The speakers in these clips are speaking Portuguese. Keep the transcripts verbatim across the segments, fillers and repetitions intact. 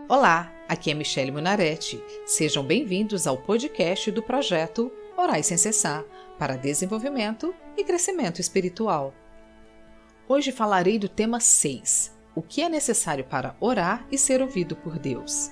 Olá, aqui é Michele Munaretti. Sejam bem-vindos ao podcast do projeto Orai Sem Cessar para desenvolvimento e crescimento espiritual. Hoje falarei do tema seis, o que é necessário para orar e ser ouvido por Deus.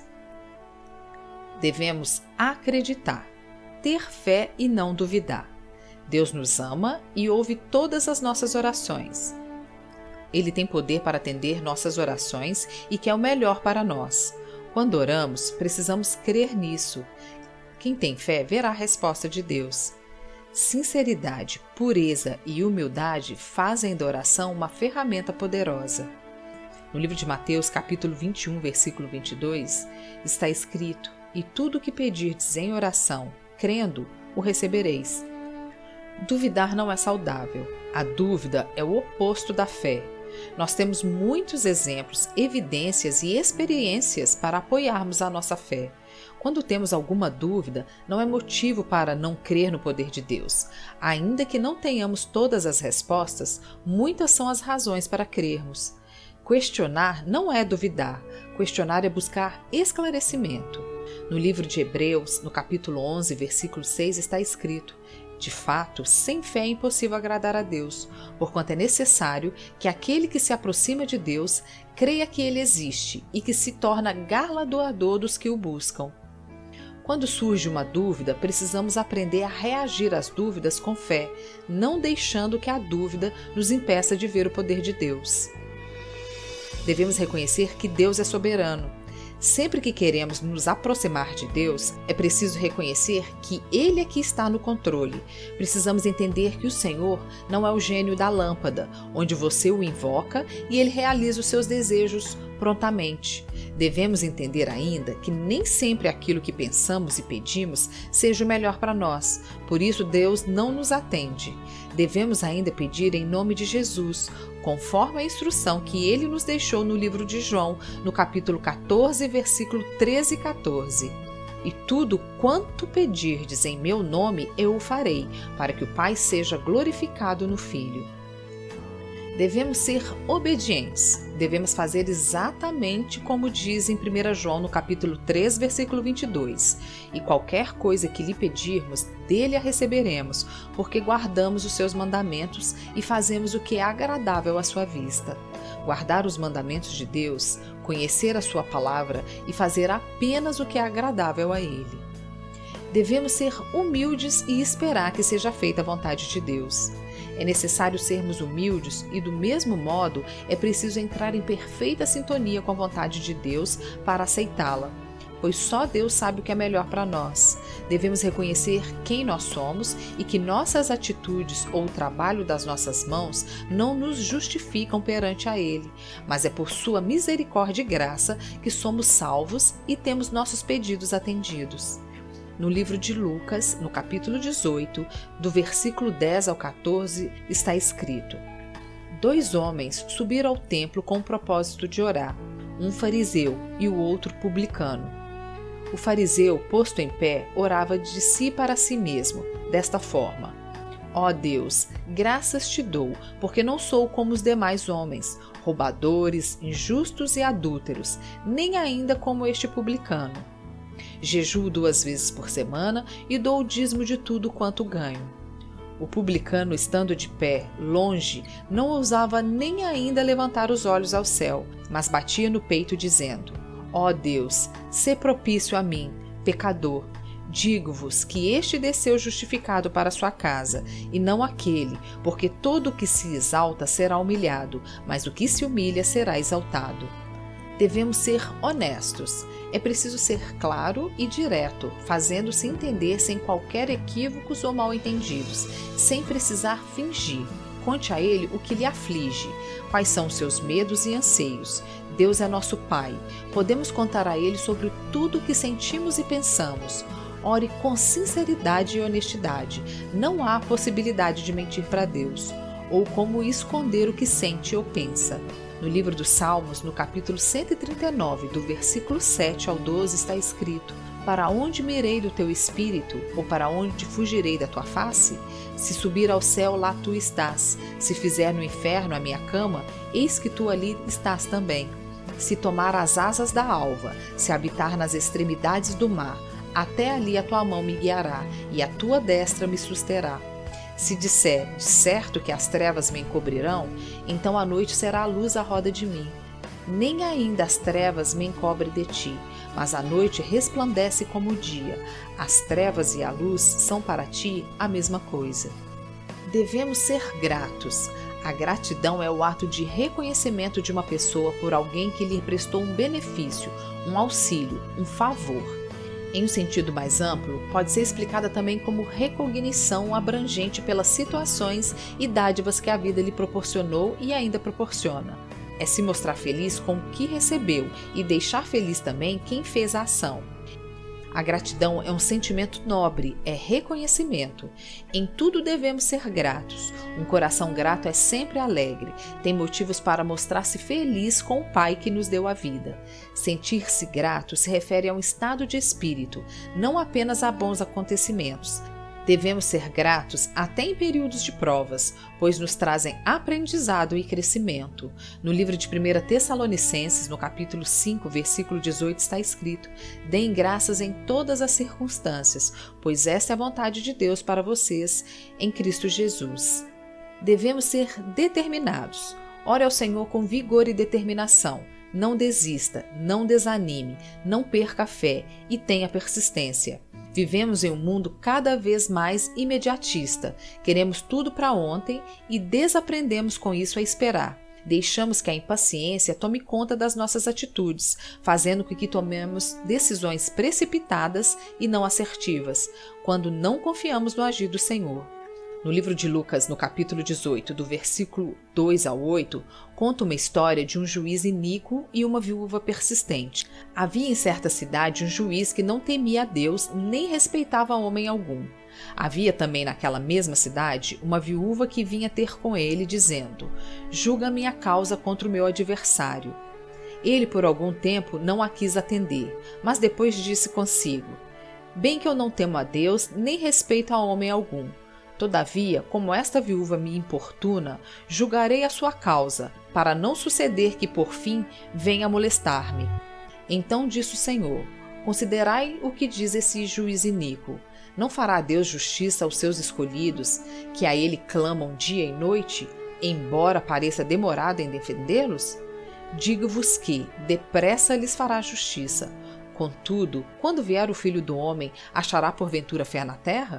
Devemos acreditar, ter fé e não duvidar. Deus nos ama e ouve todas as nossas orações. Ele tem poder para atender nossas orações e quer o melhor para nós. Quando oramos, precisamos crer nisso. Quem tem fé verá a resposta de Deus. Sinceridade, pureza e humildade fazem da oração uma ferramenta poderosa. No livro de Mateus, capítulo vinte e um, versículo vinte e dois, está escrito: "E tudo o que pedirdes em oração, crendo, o recebereis." Duvidar não é saudável. A dúvida é o oposto da fé. Nós temos muitos exemplos, evidências e experiências para apoiarmos a nossa fé. Quando temos alguma dúvida, não é motivo para não crer no poder de Deus. Ainda que não tenhamos todas as respostas, muitas são as razões para crermos. Questionar não é duvidar, questionar é buscar esclarecimento. No livro de Hebreus, no capítulo onze, versículo seis, está escrito: "De fato, sem fé é impossível agradar a Deus, porquanto é necessário que aquele que se aproxima de Deus creia que Ele existe e que se torna galardoador dos que o buscam." Quando surge uma dúvida, precisamos aprender a reagir às dúvidas com fé, não deixando que a dúvida nos impeça de ver o poder de Deus. Devemos reconhecer que Deus é soberano. Sempre que queremos nos aproximar de Deus, é preciso reconhecer que Ele é que está no controle. Precisamos entender que o Senhor não é o gênio da lâmpada, onde você o invoca e Ele realiza os seus desejos prontamente. Devemos entender ainda que nem sempre aquilo que pensamos e pedimos seja o melhor para nós. Por isso, Deus não nos atende. Devemos ainda pedir em nome de Jesus, conforme a instrução que Ele nos deixou no livro de João, no capítulo quatorze, versículo treze e quatorze. "E tudo quanto pedirdes em meu nome, eu o farei, para que o Pai seja glorificado no Filho." Devemos ser obedientes. Devemos fazer exatamente como diz em primeiro João, no capítulo três, versículo vinte e dois. "E qualquer coisa que lhe pedirmos, dele a receberemos, porque guardamos os seus mandamentos e fazemos o que é agradável à sua vista." Guardar os mandamentos de Deus, conhecer a sua palavra e fazer apenas o que é agradável a Ele. Devemos ser humildes e esperar que seja feita a vontade de Deus. É necessário sermos humildes e, do mesmo modo, é preciso entrar em perfeita sintonia com a vontade de Deus para aceitá-la, pois só Deus sabe o que é melhor para nós. Devemos reconhecer quem nós somos e que nossas atitudes ou o trabalho das nossas mãos não nos justificam perante a Ele, mas é por sua misericórdia e graça que somos salvos e temos nossos pedidos atendidos. No livro de Lucas, no capítulo dezoito, do versículo dez ao quatorze, está escrito: "Dois homens subiram ao templo com o propósito de orar, um fariseu e o outro publicano. O fariseu, posto em pé, orava de si para si mesmo, desta forma: Ó Deus, graças te dou, porque não sou como os demais homens, roubadores, injustos e adúlteros, nem ainda como este publicano. Jejuo duas vezes por semana e dou o dízimo de tudo quanto ganho." O publicano, estando de pé, longe, não ousava nem ainda levantar os olhos ao céu, mas batia no peito dizendo: "Ó Deus, sê propício a mim, pecador. Digo-vos que este desceu justificado para sua casa, e não aquele, porque todo o que se exalta será humilhado, mas o que se humilha será exaltado." Devemos ser honestos. É preciso ser claro e direto, fazendo-se entender sem qualquer equívocos ou mal-entendidos, sem precisar fingir. Conte a Ele o que lhe aflige, quais são os seus medos e anseios. Deus é nosso Pai. Podemos contar a Ele sobre tudo o que sentimos e pensamos. Ore com sinceridade e honestidade. Não há possibilidade de mentir para Deus, ou como esconder o que sente ou pensa. No livro dos Salmos, no capítulo cento e trinta e nove, do versículo sete ao doze, está escrito: "Para onde me irei do teu espírito, ou para onde fugirei da tua face? Se subir ao céu, lá tu estás. Se fizer no inferno a minha cama, eis que tu ali estás também. Se tomar as asas da alva, se habitar nas extremidades do mar, até ali a tua mão me guiará, e a tua destra me susterá. Se disser, de certo que as trevas me encobrirão, então a noite será a luz à roda de mim. Nem ainda as trevas me encobrem de ti, mas a noite resplandece como o dia. As trevas e a luz são para ti a mesma coisa. Devemos ser gratos. A gratidão é o ato de reconhecimento de uma pessoa por alguém que lhe prestou um benefício, um auxílio, um favor. Em um sentido mais amplo, pode ser explicada também como recognição abrangente pelas situações e dádivas que a vida lhe proporcionou e ainda proporciona. É se mostrar feliz com o que recebeu e deixar feliz também quem fez a ação. A gratidão é um sentimento nobre, é reconhecimento. Em tudo devemos ser gratos. Um coração grato é sempre alegre, tem motivos para mostrar-se feliz com o Pai que nos deu a vida. Sentir-se grato se refere a um estado de espírito, não apenas a bons acontecimentos. Devemos ser gratos até em períodos de provas, pois nos trazem aprendizado e crescimento. No livro de primeira Tessalonicenses, no capítulo cinco, versículo dezoito, está escrito: deem graças em todas as circunstâncias, pois esta é a vontade de Deus para vocês em Cristo Jesus. Devemos ser determinados. Ore ao Senhor com vigor e determinação. Não desista, não desanime, não perca a fé e tenha persistência. Vivemos em um mundo cada vez mais imediatista. Queremos tudo para ontem e desaprendemos com isso a esperar. Deixamos que a impaciência tome conta das nossas atitudes, fazendo com que tomemos decisões precipitadas e não assertivas, quando não confiamos no agir do Senhor. No livro de Lucas, no capítulo dezoito, do versículo dois ao oito, conta uma história de um juiz iníquo e uma viúva persistente. Havia em certa cidade um juiz que não temia a Deus nem respeitava homem algum. Havia também naquela mesma cidade uma viúva que vinha ter com ele, dizendo: julga minha causa contra o meu adversário. Ele por algum tempo não a quis atender, mas depois disse consigo: bem que eu não temo a Deus nem respeito a homem algum. Todavia, como esta viúva me importuna, julgarei a sua causa, para não suceder que, por fim, venha molestar-me. Então disse o Senhor: considerai o que diz esse juiz iníquo. Não fará Deus justiça aos seus escolhidos, que a ele clamam dia e noite, embora pareça demorado em defendê-los? Digo-vos que, depressa lhes fará justiça. Contudo, quando vier o Filho do Homem, achará porventura fé na terra?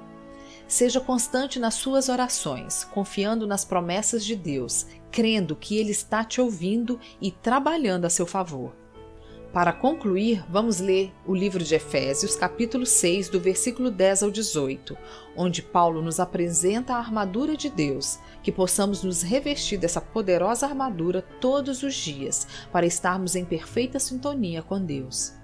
Seja constante nas suas orações, confiando nas promessas de Deus, crendo que Ele está te ouvindo e trabalhando a seu favor. Para concluir, vamos ler o livro de Efésios, capítulo seis, do versículo dez ao dezoito, onde Paulo nos apresenta a armadura de Deus, que possamos nos revestir dessa poderosa armadura todos os dias, para estarmos em perfeita sintonia com Deus.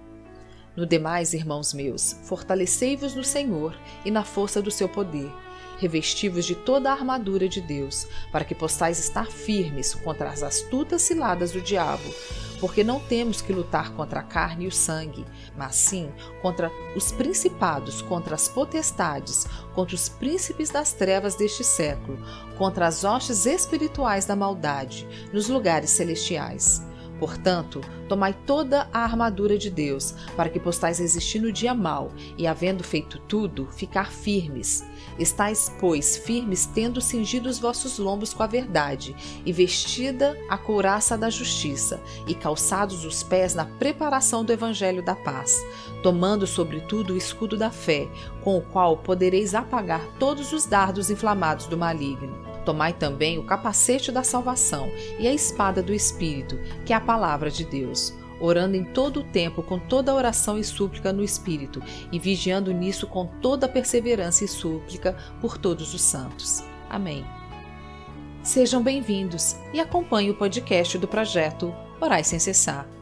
No demais, irmãos meus, fortalecei-vos no Senhor e na força do seu poder. Revesti-vos de toda a armadura de Deus, para que possais estar firmes contra as astutas ciladas do diabo, porque não temos que lutar contra a carne e o sangue, mas sim contra os principados, contra as potestades, contra os príncipes das trevas deste século, contra as hostes espirituais da maldade, nos lugares celestiais. Portanto, tomai toda a armadura de Deus, para que possais resistir no dia mau, e, havendo feito tudo, ficar firmes. Estais, pois, firmes, tendo cingido os vossos lombos com a verdade, e vestida a couraça da justiça, e calçados os pés na preparação do evangelho da paz, tomando sobretudo o escudo da fé, com o qual podereis apagar todos os dardos inflamados do maligno. Tomai também o capacete da salvação e a espada do Espírito, que é a palavra de Deus, orando em todo o tempo com toda oração e súplica no Espírito, e vigiando nisso com toda perseverança e súplica por todos os santos. Amém. Sejam bem-vindos e acompanhem o podcast do projeto Orai Sem Cessar.